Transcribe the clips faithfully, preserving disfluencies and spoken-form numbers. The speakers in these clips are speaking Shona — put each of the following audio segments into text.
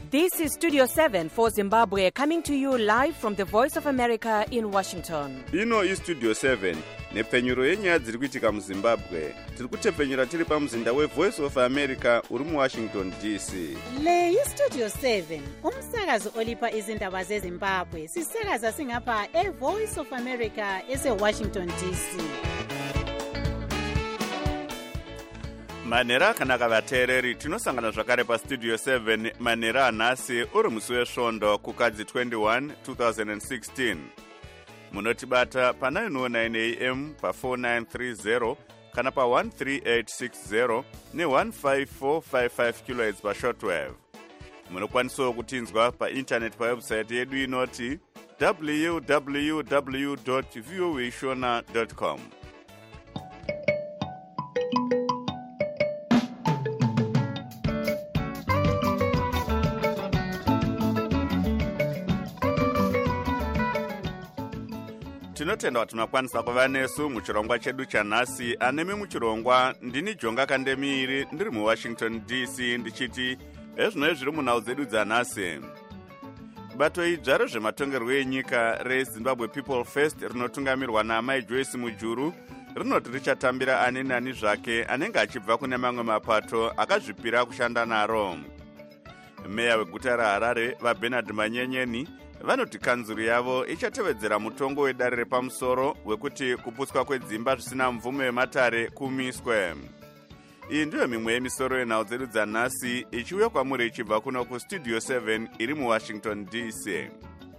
This is Studio seven for Zimbabwe, coming to you live from the Voice of America in Washington. Ino is Studio seven, nepfenyuro yenyaya dziri kuitika muZimbabwe. Tiri kutepfenyura tiri pamuzinda weVoice of America uri muWashington D C. Le iStudio seven, umsakazo olipa izindaba zeZimbabwe. Sisakaza singapha eVoice of America eseWashington D C. Manera akanaka vateereri, tinosangana zvakare paStudio seven manera anhasi uri musi wesvondo kukadzi twenty-one twenty sixteen. Munotibata pa nine oh nine a m pa four nine three zero kana pa one three eight six zero ne one five four five five kilohertz pa shortwave. Munokwanisawo kutinzwa pa internet pa website yedu inoti w w w dot voa shona dot com. Tinotenda kuti tunakwanisa kuva nesu muchirongwa chedu chanhasi. Anemi muchirongwa ndini Jonga Kandemiri ndiri muWashington D C ndichiti ezvino zviri munhau dzedu dzanhasi. Bato idzva rezvematongerwo enyika reZimbabwe People First rinotungamirwa naMai Joyce Mujuru rinoti richatambira ani nani zvake anenge achibva kune mamwe mapato akazvipira kushanda naro. Meya weguta raHarare vaBernard Manyenyeni vanoti kanzuru yavo ichatevedzera mutongo wedare repamusoro wekuti kuputswa kwedzimba zvisina mvumo yematare kumiswe. Iyi ndiyo mimwe yemisoro yenhau dzedu dzanhasi ichiuya kwamuri ichibva kuno kuStudio seven iri muWashington D C.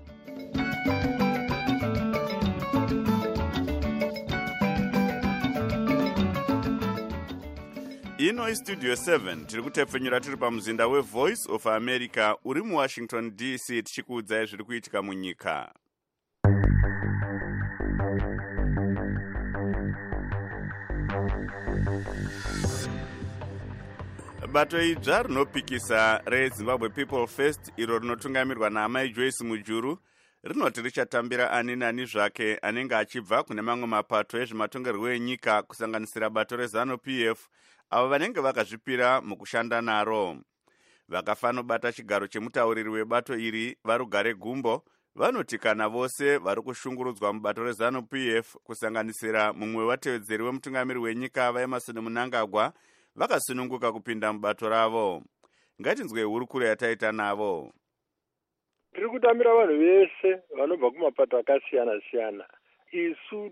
Ino iStudio seven tiri kutepfenyura tiri pamuzinda weVoice of America uri muWashington D C tichikuudzai zviri kuitika munyika. Bato idzva rinopikisa reZimbabwe People First iro rinotungamirwa naMai Joyce Mujuru rinoti richatambira ani nani zvake anenge achibva kune mamwe mapato ezvematongerwo enyika kusanganisira bato reZanu P F avo vanenge vakazvipira mukushanda naro. Vakafanobata chigaro chemutauriri webato iri Varugare Gumbo vanoti kana vose vari kushungurudzwa mubato reZanu P F kusanganisira mumwe watevedzeri wemutungamiri wenyika vaEmerson Mnangagwa vakasununguka kupinda mubato ravo. Ngatinzwe hurukuro yataita navo. Tiri kutambira vanhu vese vanobva kumapato akasiyana siyana. Isu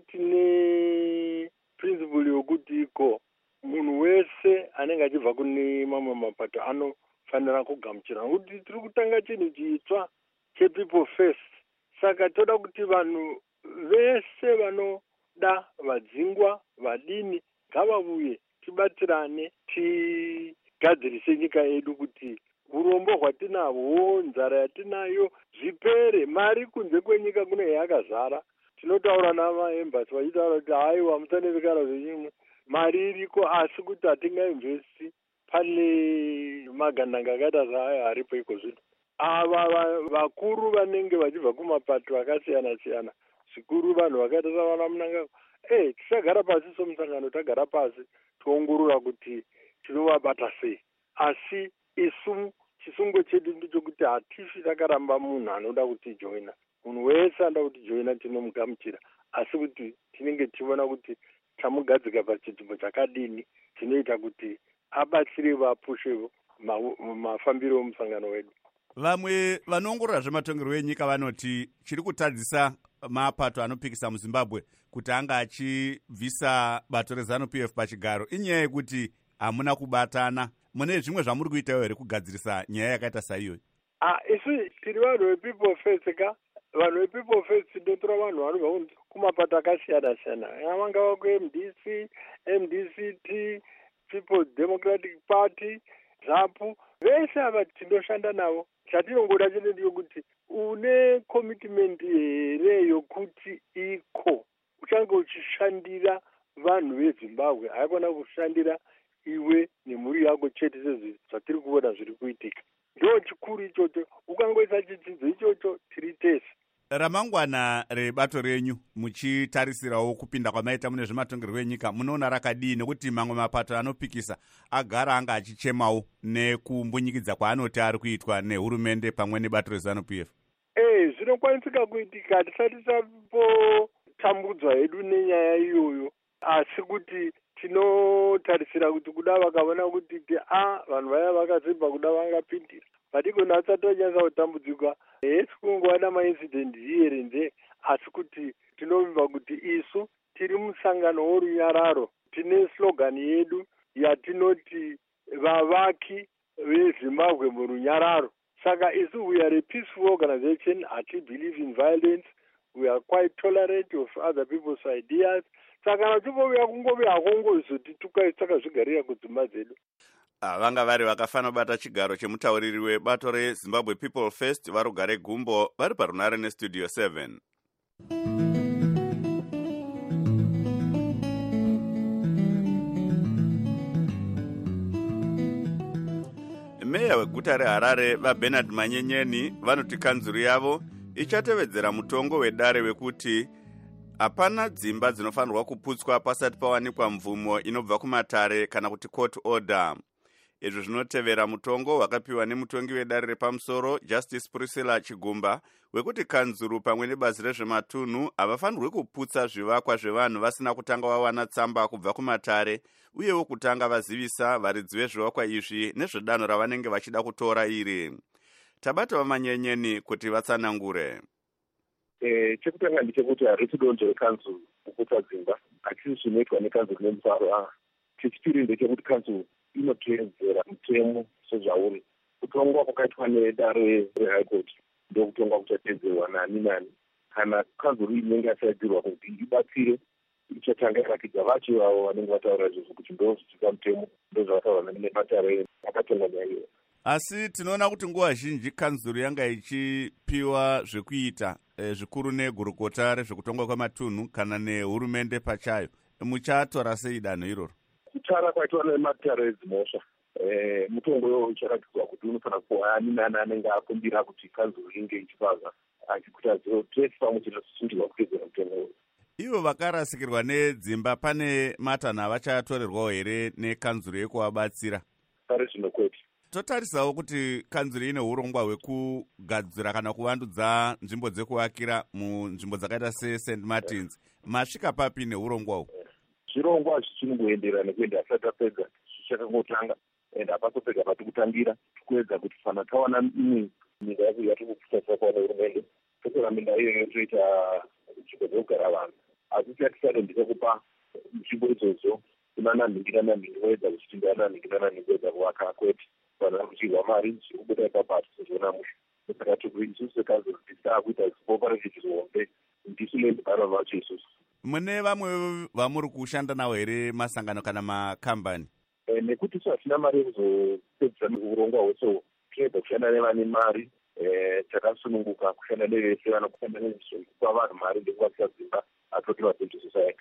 tine principle yokuti iko munhu wese anenge achibva kune mamwe mapato anofanira kugamuchira. Kuti tiri kutanga chinhu chitsva chePeople First. Saka toda kuti vanhu vese vanoda vadzingwa vadini ngavauye tibatirane tigadzirise nyika yedu kuti urombo hwatinahwo nzara yatinayo zvipere. Mari kunze kwenyika kune yakazara. Tinotaura navaembassy vachitaura kuti haiwa musanerekana zvenyimwe mari iriko asi kuti hatingainvesti pane magandanga akaita zvaaya haripo iko zvino. Ava vakuru vanenge vachibva kumapato akasiyana siyana zvikuru vanhu vakaita savana Mnangagwa eh tisagara pasi somusangano tagara pasi toongorora kuti tinovabata sei. Asi isu chisungo chedu ndechekuti hatifi takaramba munhu anoda kutijoina. Munhu wese anoda kutijoina tinomugamuchira, asi kuti tinenge tichiona kuti tamugadzika pachinzvimbo chakadini chinoita kuti abatsire vapushe mafambiro omusangano wedu. Vamwe vanoongorora zvematongerwo enyika vanoti chiri kutadzisa mapato anopikisa muZimbabwe kuti anga achibvisa bato reZanu P F pachigaro inyaya yekuti hamuna kubatana. Mune zvimwe zvamuri kuitawo here kugadzirisa nyaya yakaita saiyoyi? Ah, isu tiri vanhu vePeople First ka. Vanhu vePeople First ndotora vanhu vanobva kumapato akasiyana siyana. Vangava kuM D C, M D C T, People's Democratic Party, ZAPU. Vese ava tinoshanda navo. Chatinongoda chete ndechekuti une commitment here yokuti iko uchange uchishandira vanhu veZimbabwe, haikona kushandira iwe nemhuri yako chete sezvi zvatiri kuona zviri kuitika. Ndo chikuru ichocho. Ukangoisa chidzidzo ichocho tiri tese. Ramangwana rebato renyu muchitarisirawo kupinda kwamaita mune zvematongerwo enyika munoona rakadii, nekuti mamwe mapato anopikisa agara anga achichemawo nekumbunyikidza kwaanoti ari kuitwa nehurumende pamwe nebato reZANU-P F? Eh, zvinokwanisika kuitika tisati tambotambudzwa hedu nenyaya iyoyo, asi kuti tinotarisira kuti kuda vakaona kuti a vanhu vaya vakazimba kuda vangapindira padiko asati vanyasa kutambudzika. Hesi kungova namaincident here nje, asi kuti tinovimba kuti isu tiri musangano worunyararo tine slogan yedu yatinoti vavaki veZimbabwe murunyararo. Saka isu we are a peaceful organization, ati believe in violence, we are quite tolerant of other people's ideas. Saka natibouya kungovi hakongo izoti takazvigarira kudzimba dzedu. Vanga vari vakafana bata chigaro chemutauriri webato reZimbabwe People First varugare Gumbo vari parunare nestudio seven. Meya weguta reHarare vaBernard Manyenyeni vanoti kanzuru yavo ichatevedzera mutongo wedare wekuti hapana dzimba dzinofanirwa kuputswa pasati pawanikwa mvumo inobva kumatare kana kuti court order. Izvi zvinotevera mutongo wakapiwa nemutongi wedare repamusoro Justice Priscilla Chigumba wekuti kanzuru pamwe nebazi rezvematunhu havafanirwi kuputsa zvivakwa zvevanhu vasina kutanga vawana tsamba kubva kumatare, uyewo kutanga vazivisa varidzi vezvivakwa izvi nezvedanho ravanenge vachida kutora iri. Tabata vaManyenyeni kuti vatsanangure. Eh, chekutanga ndechekuti harisi donzvo rekanzuru kuputsa dzimba, hatisi zvinoitwa nekanzuru nemufaro. Chechipiri ndechekuti kanzuru inoteedzera mutemo sezvauri. Kutongwa kwakaitwa nedare reHigh Court ndokutongwa kuchateedzerwa nani nani. Kana kanzuru inenge yasaidzirwa kuti ibatsire, ichatanga yarakidza vacho avo vanenge vataura izvozvo kuti ndozvichika mutemo, ndozvavataura nematare akatonga nyaya. Asi tinoona kuti nguva zhinji kanzuru yanga ichipiwa zvekuita e, zvikuru negurukota rezvekutongwa kwematunhu kana nehurumende pachayo. Muchatora sei danho iroro? Kutara kwaitwa nematare edzimhosva. Eh, mutongo iwowo ucharatidzwa kuti unofanira kuva ani nani anenge akumbira kuti kanzuru inge ichipaza achikutadziwa tese pamwe chete tisundirwa kuteedzera mutongo. Ivo vakarasikirwa nedzimba pane matanho avachatorerwawo here nekanzuru yekuvabatsira? Pari zvino kwete. Totarisawo kuti kanzuru ine urongwa hwekugadzira kana kuvandudza nzvimbo dzekuvakira munzvimbo dzakaita seSaint Martins. Masvika papi neurongwa hwu? Zvirongwa zvichingoendera nekuenda asati apedza zvichakangotanga, ende hapasopedza pati kutangira tikuedza kuti fana tawana imwe minda yaku yatikupfuta takawana hurumende totora minda iyoyo toita nzvimbo dzekugara vanhu. Asi chatisado ndechekupa nzvimbo idzodzo kuna nanhingi nanhingi voedza kuchitinda nanhingi nanhingi voedza kuvaka kwete. Vanhu vari kuchirwa mari zvirikubuda ipapo hatisizoona musha. Saka isusu sekanzuru tisaa kuita cooperative hombe ndisu nendibhara vacho isusu. Mune vamwe vamuri kushanda navo here masangano kana makambani? E, nekuti isu hatina mari yekuzopedzisa urongwa hwese, tinoedza kushanda nevane mari. E, takasununguka kushanda nevese vanokushanda nezvekupa vanhu mari ndekuvakisa dzimba atoti vacivil society.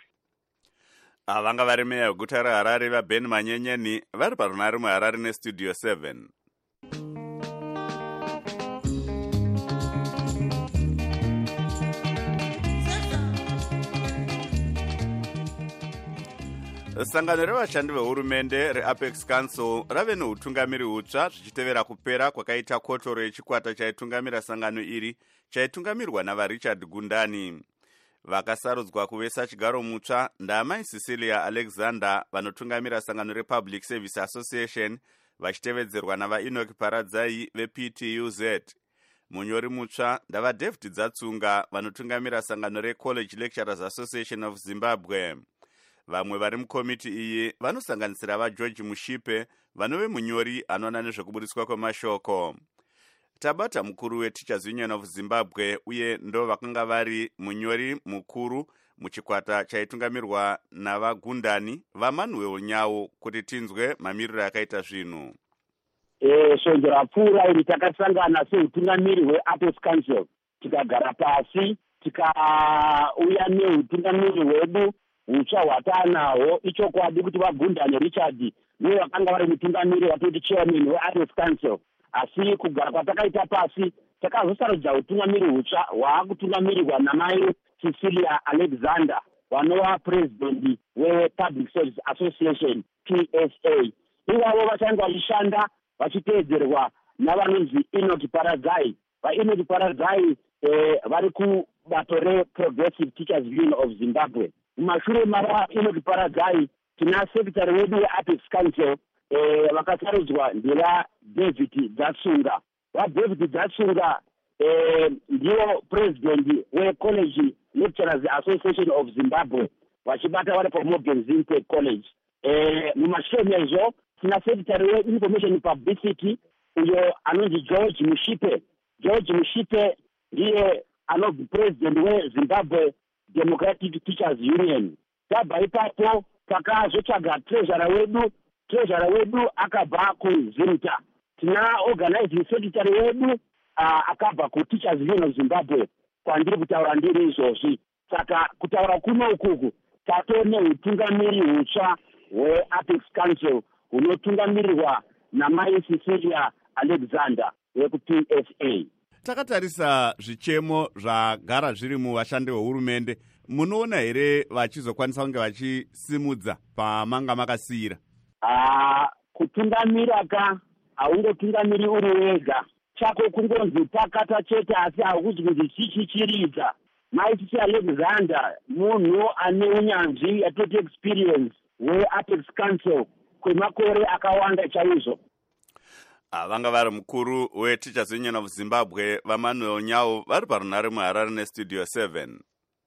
Vanga vari meya weguta reHarare vaBen Manyenyeni vari parunare muHarare nestudio seven. Sangano revashandi vehurumende reApex Council rave neutungamiri hutsva zvichitevera kupera kwakaita kotoro yechikwata chaitungamira sangano iri chaitungamirwa navaRichard Gundani. Vakasarudzwa kuvesa chigaro mutsva ndaamai Cecilia Alexander vanotungamira sangano rePublic Service Association vachitevedzerwa navaEnoch Paradzai veP T U Z. Munyori mutsva ndavaDavid Dzatsunga vanotungamira sangano reCollege Lecturers Association of Zimbabwe. Vamwe vari mukomiti iyi vanosanganisira vaGeorge Mushipe vanove munyori anoona nezvekubudiswa kwemashoko. Tabata mukuru weTeachers Union of Zimbabwe uye ndo vakanga vari munyori mukuru muchikwata chaitungamirwa navaGundani vaManuel Nyawo kuti tinzwe mamiriro akaita zvinhu. Eh, shonzo rapfuura iri takasangana seutungamiri hweApex Council tikagara pasi tikauya neutungamiri hwedu hutsva hwatanahwo. Ichokwadi kuti vaGundani Richard ndivo vakanga vari mutungamiri watoti chairman weApex Council, asi kugara kwatakaita pasi takazosarudza utungamiri hutsva hwaakutungamirwa namai Cecilia Alexander vanova president wePublic Service Association P S A. Ivavo vachange vachishanda vachiteedzerwa navanonzi Enoch Paradzai. VaEnoch Paradzai eh, vari kubato reProgressive Teachers Union of Zimbabwe. Mumashure mava Enoch Paradzai tina secretary wedu weApex Council eh, vakasarudzwa ndeva David Dzatsunga. VaDavid Dzatsunga eh, ndivo president weCollege Lecturers Association of Zimbabwe vachibata vari paMorgan Zintec College. Eh, mumashure mezvo tina secretary weInformation Publicity uyo anonzi George Mushipe. George Mushipe ndiye anobva president weZimbabwe Democratic Teachers Union. Tabva ipapo takazotsvaga treasurer wedu treasurer wedu akabva kuZimta. Tina organizing secretary wedu uh, akabva kuTeachers Union of Zimbabwe kwandiri kutaura ndiri izvozvi. Saka kutaura kuno ukuku tatone utungamiri hutsva hweApex Council hunotungamirirwa namai Cecilia Alexander wekuP S A. Takatarisa zvichemo zvagara zviri muvashandi vehurumende, munoona here vachizokwanisa kunge vachisimudza pamanga makasiyira? Ah, kutungamira ka haungotungamiri uri wega. Chako kungonzi takata chete asi hakuzi kuti chichichiridza. Mai Cecilia Alexander munhu ane unyanzvi atoti experience weApex Council kwemakore akawanda chaizvo. Vanga vari mukuru weTeachers Union of Zimbabwe vaManuel Nyau vari parunhare muHarare neStudio seven.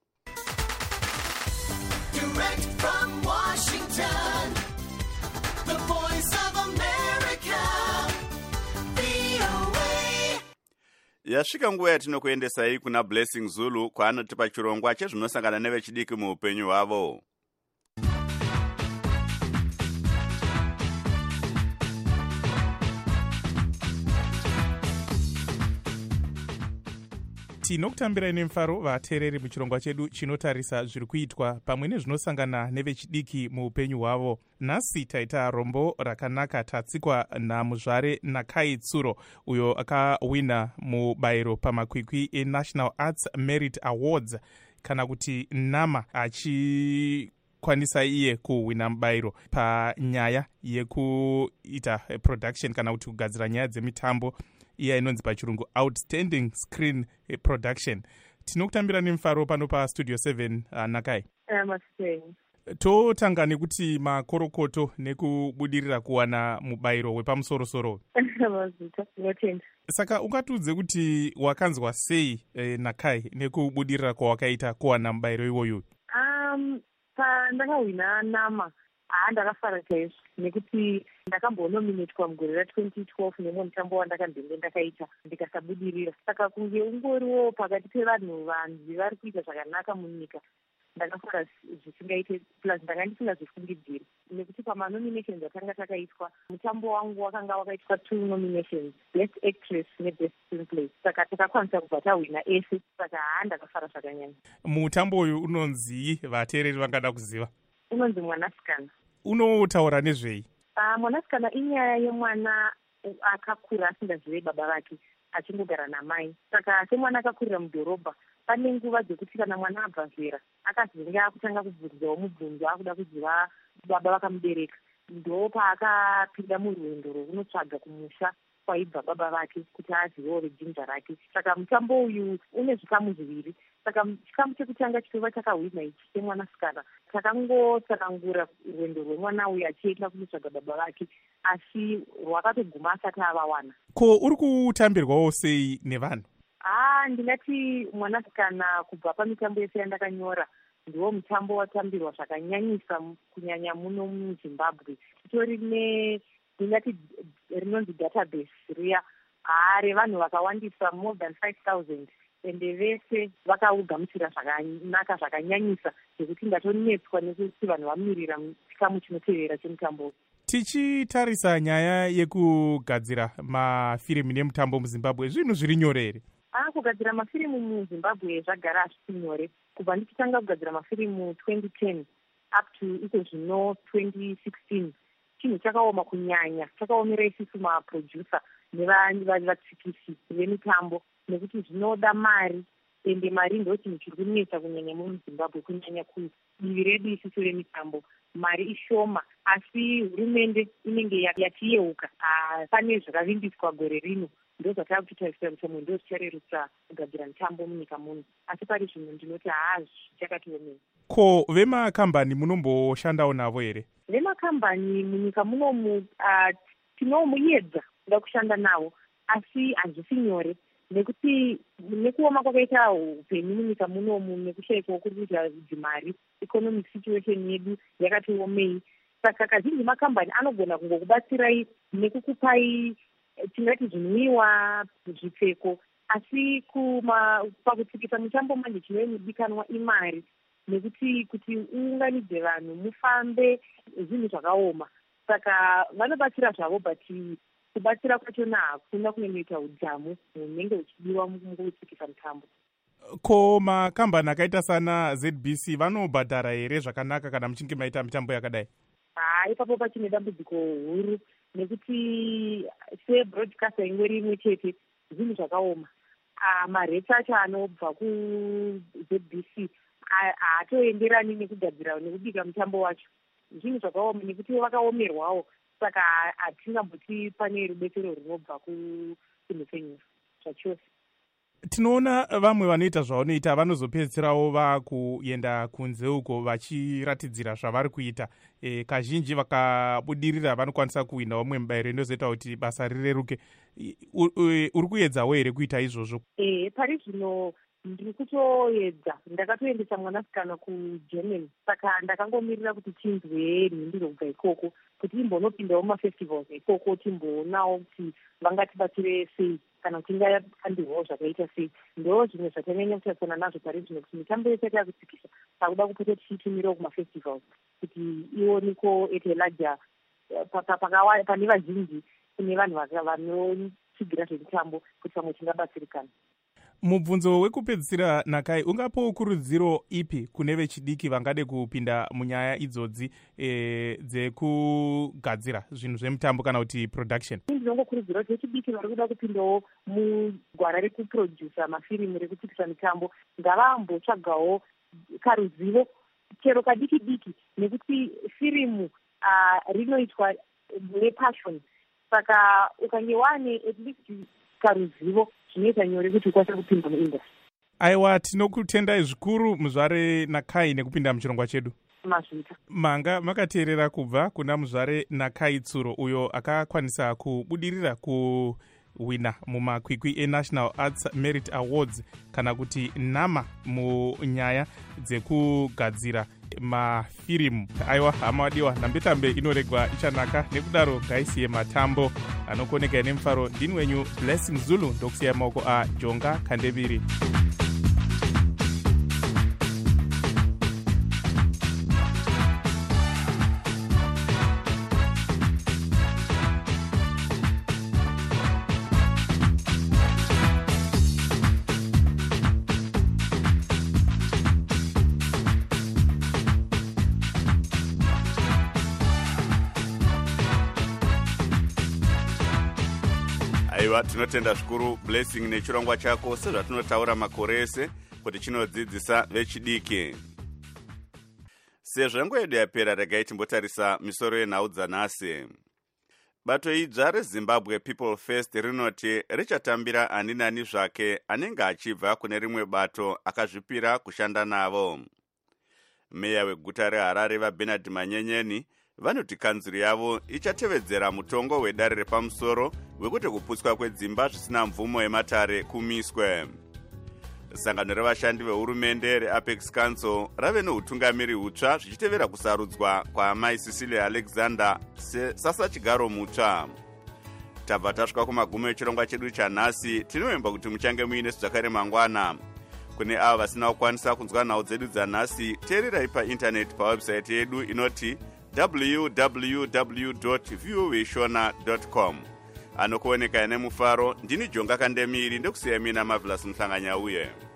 Direct from Washington, the voice of America, V O A. Yasvika nguva yatinokuendesai kuna Blessing Zulu kwaanotipa chirongwa chezvinosangana nevechidiki muupenyu hwavo. Tinokutambirai nemufaro vateereri muchirongwa chedu chinotarisa zviri kuitwa pamwe nezvinosangana nevechidiki muupenyu hwavo. Nhasi taita rombo rakanaka tatsikwa namuzvare Nakai Tsuro uyo akawina mubayiro pamakwikwi eNational Arts Merit Awards kana kuti NAMA achi kwanisa iye kuwina mubayiro panyaya yekuita production kana kuti kugadzira nyaya dzemitambo iya inonzi pachirungu outstanding screen production. Tinokutambira nemufaro pano paStudio seven. uh, Nakai. Namaste. Totanga nekuti makorokoto nekubudirira kuwana mubayiro wepamusoro-soro. Mazita, notenda. Saka ungatiudze kuti wakanzwa sei eh, Nakai nekubudirira kwawakaita kuwana mubayiro iwoyo? Um, pandakawina NAMA haa ndakafara chaizvo nekuti ndakambonominatwa mugore ratwenty twelve nemwe mutambo wandakambenge ndakaita ndikasabudirira. Saka kunge ungoriwo pakati pevanhu vanzi vari kuita zvakanaka munyika ndakafara zvisingaite, plus ndanga ndisingazvifungidziri nekuti pamanominations atanga takaitwa mutambo wangu wakanga wakaitwa two nominations, best actress nebest screenplay. Saka takakwanisa kubva tawina ese. Saka haa ndakafara zvakanyanya. Mutambo uyu unonzi vateereri vangada kuziva? Unonzi Mwanasikana. Unotaura nezvei? Uh, Mwanasikana inyaya yemwana akakura asingazive baba vake achingogara namai. Saka semwana akakurira mudhorobha pane nguva dzekuti kana mwana abva zera akazenge akutanga kubvunzawo mubvunzo akuda kuziva baba vakamubereka, ndo paakapinda murwendo rwekunotsvaga kumusha kwaibva baba vake kuti azivewo rejinja rake. Saka mutambo uyu une zvikamu zviviri. Saka chikamu chekutanga chitova chakahwina ichi chemwanasikana takangotsanangura rwendo rwemwana uyu achienda kunotsvaga baba vake, asi rwakatoguma asati avawana. Ko uri kutambirwawo sei nevanhu? Ah, ndingati Mwanasikana kubva pamitambo yese yandakanyora ndiwo mutambo watambirwa zvakanyanyisa kunyanya muno muZimbabwe. Titori ne ndingati rinonzi database riya haa revanhu vakawandisa more than five thousand ende vese vakaugamuchira zvakanaka zvakanyanyisa zvekuti ndatonetswa nekuti vanhu vamirira chikamu chinotevera chemutambo. Tichitarisa nyaya yekugadzira mafirimu nemutambo muZimbabwe, zvinhu zviri nyore here? Ah, kugadzira mafirimu muZimbabwe zvagara hazvisi nyore. Kubva ndichitanga kugadzira mafirimu twenty ten up to iko zvino twenty sixteen chinhu chakaoma kunyanya, chakaomera isusu maproducer nevatsikisi vemitambo. nekuti zvinoda mari, ende mari ndo chinhu chiri kunetsa kunyanya muzimbabwe, kunyanya kudivi redu isiso remitambo. Mari ishoma, asi hurumende inenge yatiyeuka. Pane zvakavimbiswa gore rino, ndo zvatava kutarisira kuti mwe ndo zvicharerutsa kugadzira mitambo munyika muno, asi pari zvino ndinoti haa zvichakatiomera. Ko vemakambani munomboshandawo navo here? Vemakambani munyika munomu tinomuedza kuda kushanda navo, asi hazvisi nyore, nekuti nekuoma kwakaita upenyu munyika munomu nekushaikwa kuri kuita dzimari, economic situation yedu yakatiomei. Saka kazhinji makambani anogona kungokubatsirai nekukupai tingati zvinwiwa, zvipfeko, asi pakutsikisa mutambo manje chinomudikanwa imari, nekuti kuti uunganidze vanhu mufambe zvinhu zvakaoma. Saka vanobatsira zvavo, but kubatsira kwachona hakuna kunoita udzamu hunenge huchidiwa mukutsikisa mutambo. Ko makambani akaita sana Z B C vanobhadhara here zvakanaka kana muchinge maita mitambo yakadai? Haa, ipapo pachine dambudziko huru, nekuti sebroadcaster imwe rimwe chete zvinhu zvakaoma. Maretsi acho anobva ku-Z B C haatoenderani nekugadzira nekubika mutambo wacho. Zvinhu zvakaoma nekuti vakaomerwawo, saka hatingamboti pane rubetsero runobva kuchinhu chenyika zvachose. Tinoona vamwe vanoita zvavanoita vanozopedzisirawo vakuenda kunze uko vachiratidzira zvavari kuita. E, kazhinji vakabudirira vanokwanisa kuwina vamwe mubayiro inozoita kuti basa rireruke. Uri kuedzawo here kuita izvozvo? E, pari zvino ndiri kutoedza. Ndakatoendesa mwanasikana kuGermany, saka ndakangomirira kuti tinzwe mhinduro kubva ikoko, kuti imbonopindawo mumafestivals ikoko, timboonawo kuti vangatibatsire sei kana kuti ingakandirwawo zvakaita sei. Ndo zvimwe zvatanyanya kutarisana nazvo pari zvino, kuti mitambo yese yakutsikisa pakuda kupota tichitumirawo kumafestivals kuti ioniko etelaja pane vazhinji, kune vanhu vanotsigira zvemitambo kuti pamwe tingabatsirikana. Mubvunzo wekupedzisira Nakai, ungapo kurudziro ipi kune vechidiki vangade kupinda munyaya idzodzi e, dzekugadzira zvinhu zvemitambo kana kuti production? Ndinongokurudzira kuti vechidiki vari kuda kupindawo mugwara rekuprodusa mafirimu rekutsikisa mitambo ngavambotsvagawo karuzivo chero kadiki diki, nekuti firimu uh, rinoitwa nepashoni. Saka ukanyewane at least karuzivo zvinoita nyore kuti ukwanise kupinda muindustry. Aiwa, tinokutendai zvikuru muzvare Nakai nekupinda muchirongwa chedu. Mazvita. Manga makateerera kubva kuna muzvare Nakai Tsuro, uyo akakwanisa kubudirira kuwina mumakwikwi eNational Arts Merit Awards kana kuti NAMA munyaya dzekugadzira mafirimu. Aiwa, hama wadiwa, nambetambe inoregwa ichanaka, nekudaro ngaisiye matambo anokoneka nemufaro. Ndini wenyu Blessing Zulu, ndokusiya maoko aJonga Kandebiri. Aiwa, tinotenda zvikuru Blessing nechirongwa chako sezvatinotaura makore ese kuti chinodzidzisa vechidiki. Sezvo nguva yedu yapera, regai timbotarisa misoro yenhau dzanhasi. Bato idzva reZimbabwe People First rinoti richatambira ani nani zvake anenge achibva kune rimwe bato akazvipira kushanda navo. Meya weguta reHarare vaBernard Manyenyeni vanoti kanzuru yavo ichatevedzera mutongo wedare repamusoro wekuti kuputswa kwedzimba zvisina mvumo yematare kumiswe. Sangano revashandi vehurumende reApex Council rave neutungamiri hutsva zvichitevera kusarudzwa kwaamai Cecilia Alexander sasachigaro mutsva. Tabva tasvika kumagumo echirongwa chedu chanhasi. Tinovimba kuti muchange muine zvakare mangwana. Kune avo vasina kukwanisa kunzwa nhau dzedu dzanhasi, teererai paintaneti pawebsite yedu inoti w w w dot voa shona dot com. Anokuoneka nemufaro, ndini Jonga Kandemiri, ndokusiya mina Marvelous Mhlanganya uye.